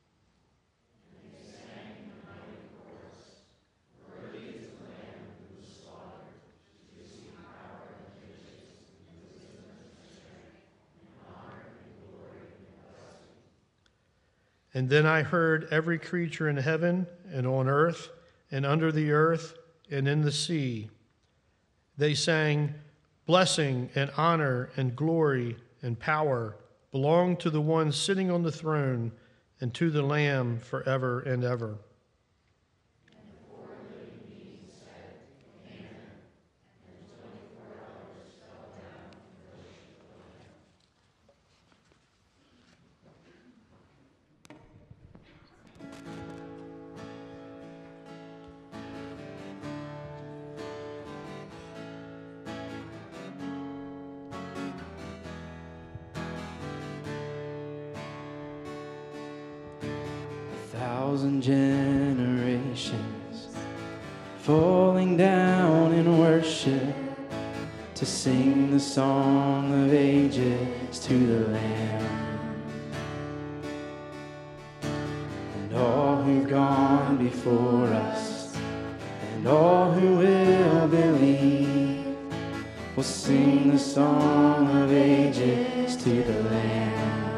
And then I heard every creature in heaven and on earth and under the earth and in the sea. They sang, "Blessing and honor and glory and power belong to the one sitting on the throne and to the Lamb forever and ever." Thousand generations falling down in worship to sing the song of ages to the Lamb. And all who've gone before us and all who will believe will sing the song of ages to the Lamb.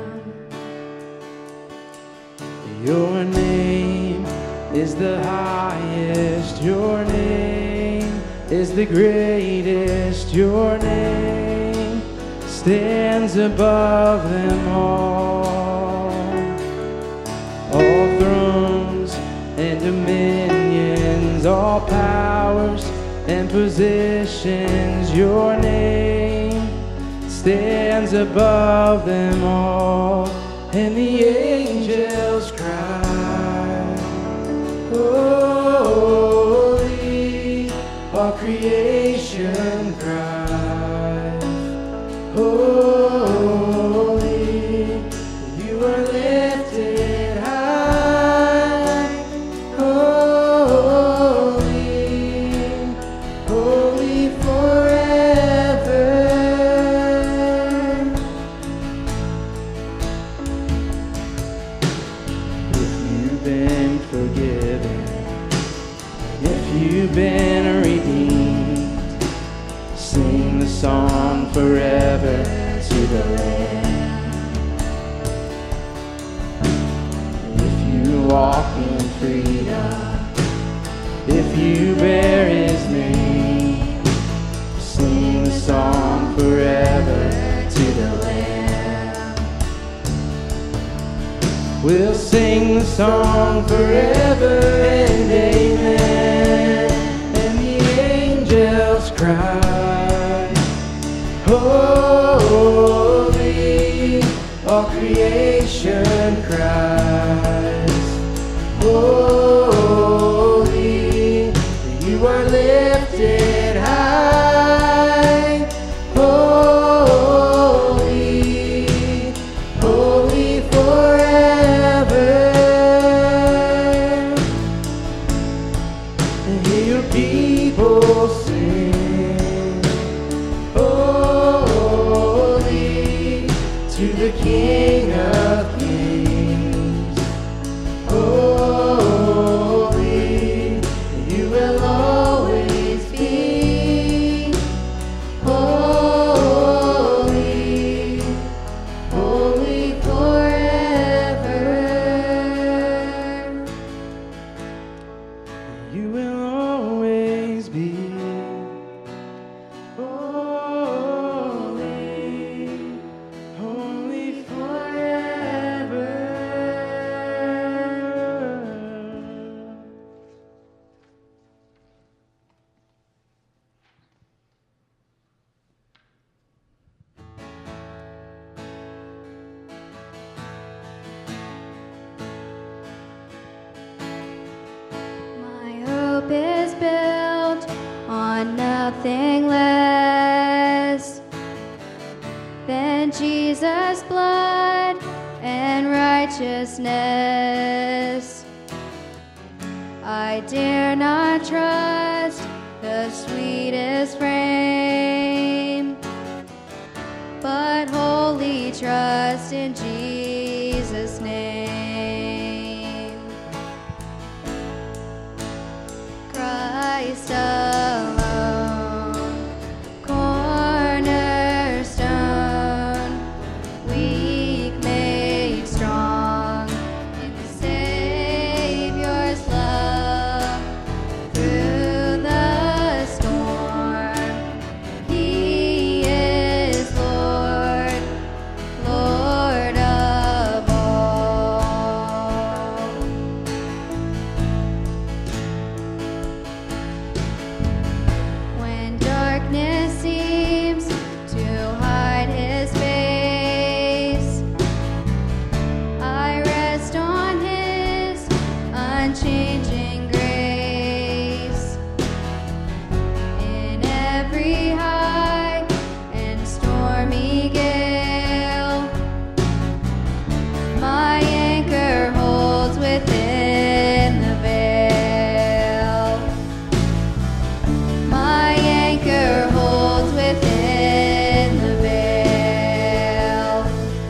Your name is the highest, your name is the greatest, your name stands above them all. All thrones and dominions, all powers and positions, your name stands above them all. And the angels cry, holy, all creation cries, holy, you are lifted high, holy, holy forever. You've been redeemed, sing the song forever to the Lamb. If you walk in freedom, if you bear His name, sing the song forever to the Lamb. We'll sing the song forever and amen. Angels cry, holy, all creation cries, holy. and hear your people sing. Holy to the King of Kings. Holy, you will always be. Holy, holy forever. You will always be. Holy, holy forever. My hope is built on nothing less than Jesus' blood and righteousness. I dare not trust the sweetest frame, but wholly trust in Jesus' name. Christ alone, cornerstone, weak made strong in the Savior's love. Through the storm, He is Lord, Lord of all. When darkness seems to hide His face, I rest on His unchanging grace. In every high and stormy gale, my anchor holds within the veil. My anchor holds within the veil.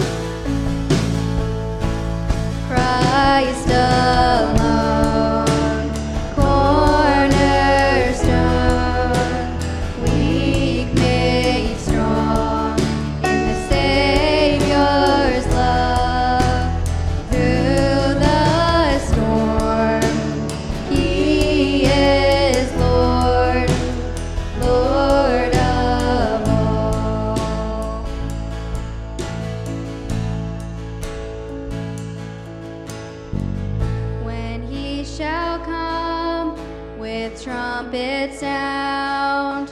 Christ alone, cornerstone, weak made strong in the Savior's love. Through the storm, He is Lord, Lord of all. When He shall come with trumpet sound,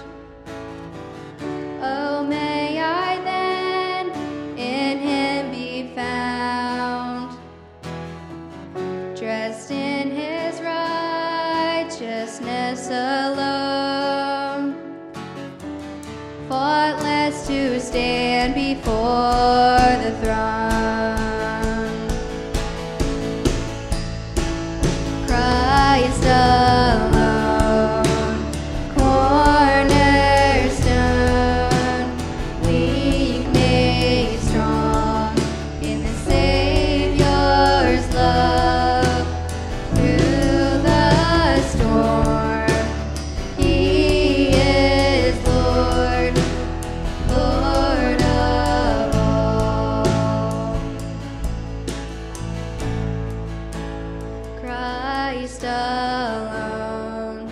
oh, may I then in Him be found, dressed in His righteousness alone, faultless to stand before the throne. Christ alone, cornerstone, weak made strong in the Savior's love. Through the storm, He is Lord, Lord of all. Christ alone,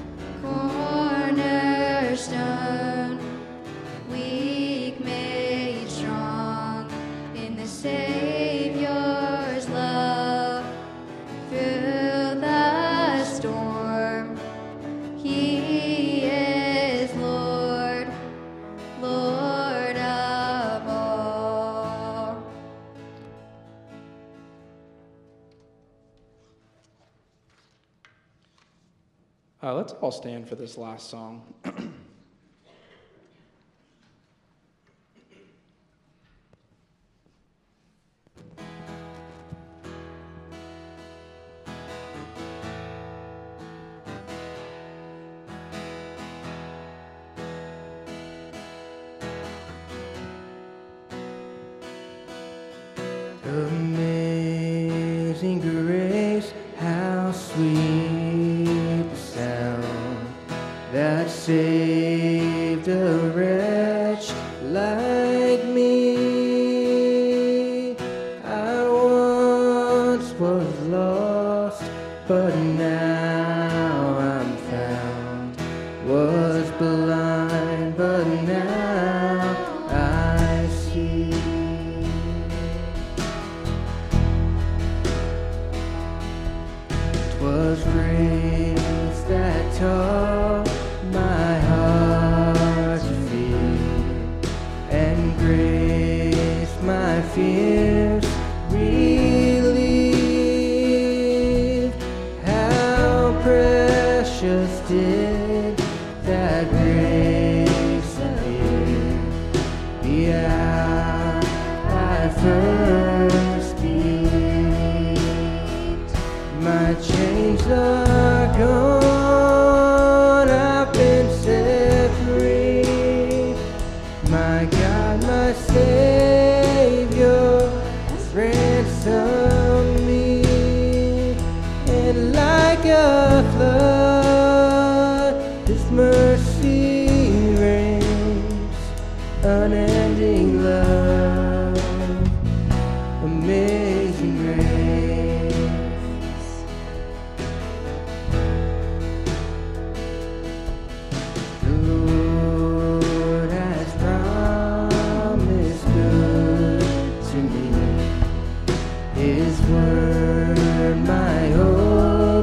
cornerstone, weak made strong in the Savior's love. Through the storm, He is Lord, Lord of all. Let's all stand for this last song. that saved a wretch like me. I once was lost, but now I'm found. Was blind, but now I see. 'Twas grace that taught my heart to fear, and grace my fears relieved. How precious did that grace appear the hour I first believed. My chains are gone, I've been set free. My God, my Savior has ransomed me. And like a flood, His mercy reigns. Unending love, amazing grace. The Lord has promised good to me. His word, my hope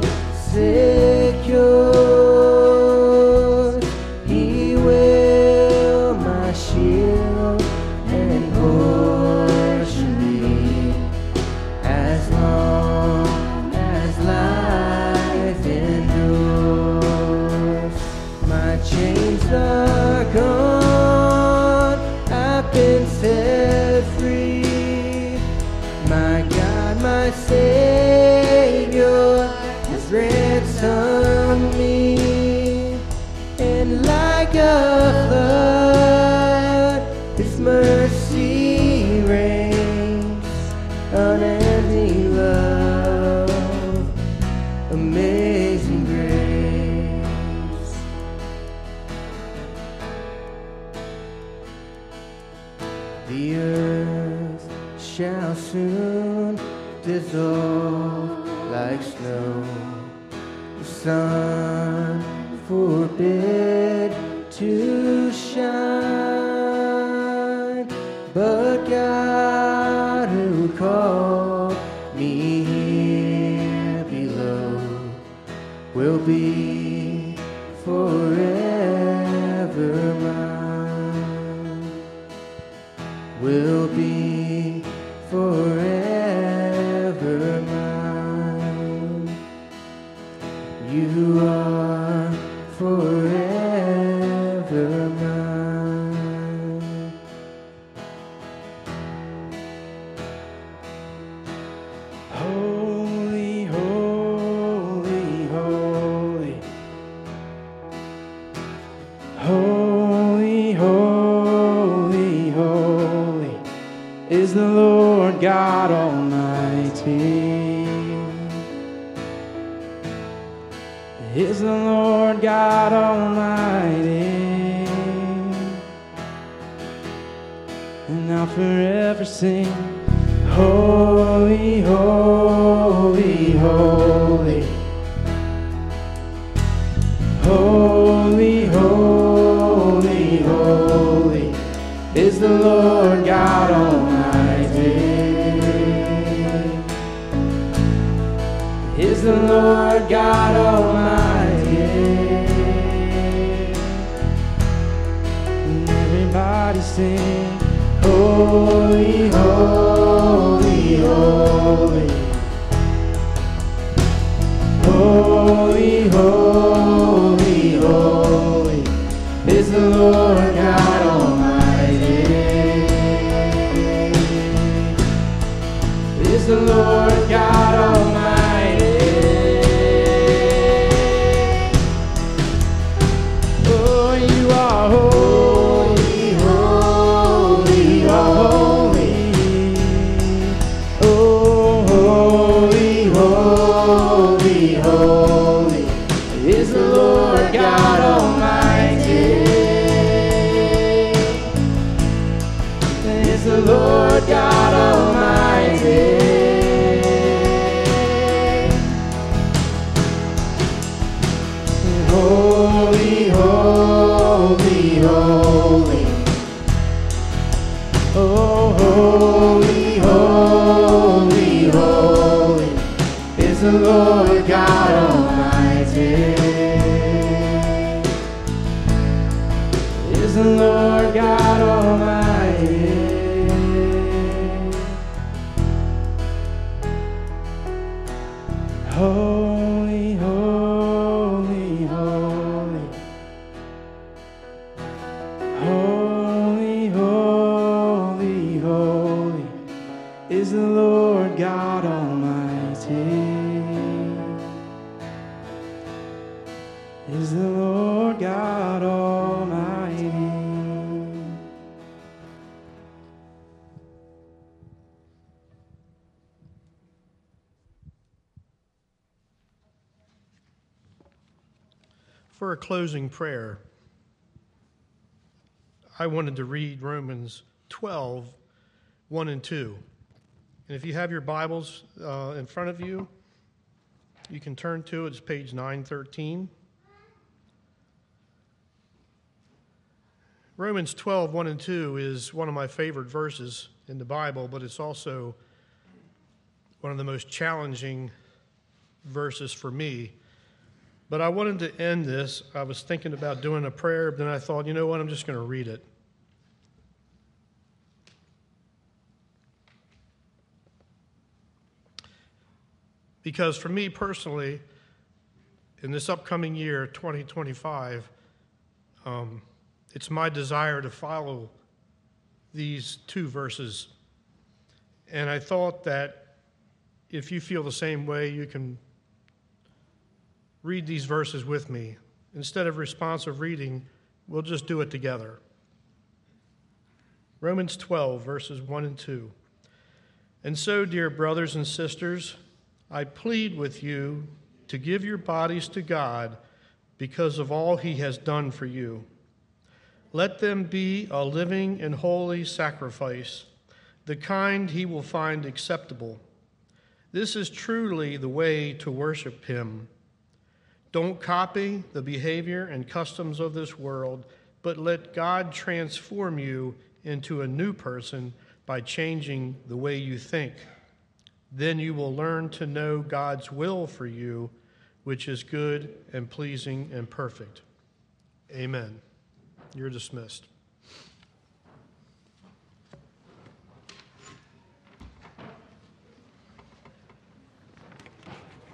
secure. He will my shield and portion be, as long as life endures. My chains are gone, I've been set free. My God, my Savior has ransomed me. And like a flood, His mercy reigns. Unending love, amazing grace. The earth shall soon dissolve like snow. The sun forbid to shine, but God who called me here below will be forever mine. Will be forever mine. You are forever mine. Holy, holy, holy. Holy, holy, holy is the Lord God Almighty. Is the Lord God Almighty. And I'll forever sing, holy, holy, holy. Holy, holy, holy is the Lord God Almighty. Is the Lord God Almighty. And everybody sing, holy, holy, holy. Holy, holy, holy is the Lord God Almighty. Is the Lord God Almighty. Oh, you are holy, holy, holy. Lord God Almighty. Is the Lord God Almighty. Holy, holy, holy. Holy, holy, holy is the Lord God Almighty. Is the Lord God Almighty. For a closing prayer, I wanted to read Romans 12, 1 and 2. And if you have your Bibles in front of you, you can turn to it. It's page 913. Romans 12, 1 and 2 is one of my favorite verses in the Bible, but it's also one of the most challenging verses for me. But I wanted to end this. I was thinking about doing a prayer, but then I thought, you know what, I'm just going to read it. Because for me personally, in this upcoming year, 2025, it's my desire to follow these two verses. And I thought that if you feel the same way, you can read these verses with me. Instead of responsive reading, we'll just do it together. Romans 12, verses 1 and 2. And so, dear brothers and sisters, I plead with you to give your bodies to God because of all he has done for you. Let them be a living and holy sacrifice, the kind he will find acceptable. This is truly the way to worship him. Don't copy the behavior and customs of this world, but let God transform you into a new person by changing the way you think. Then you will learn to know God's will for you, which is good and pleasing and perfect. Amen. You're dismissed.